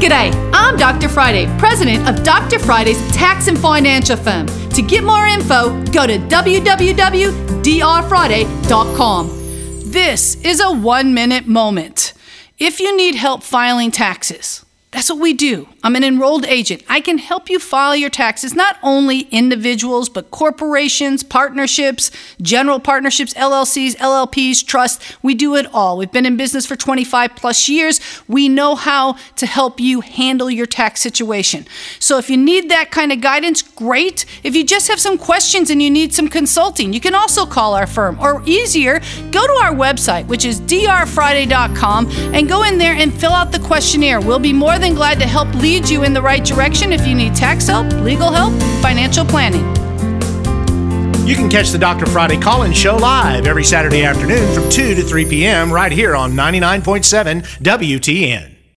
G'day, I'm Dr. Friday, president of Dr. Friday's Tax and Financial Firm. To get more info, go to www.drfriday.com. This is a 1-minute moment. If you need help filing taxes, that's what we do. I'm an enrolled agent. I can help you file your taxes, not only individuals, but corporations, partnerships, general partnerships, LLCs, LLPs, trusts. We do it all. We've been in business for 25 plus years. We know how to help you handle your tax situation. So if you need that kind of guidance, great. If you just have some questions and you need some consulting, you can also call our firm. Or easier, go to our website, which is drfriday.com, and go in there and fill out the questionnaire. We'll be more than glad to help lead you in the right direction if you need tax help, legal help, financial planning. You can catch the Dr. Friday call-in show live every Saturday afternoon from 2 to 3 p.m. right here on 99.7 WTN.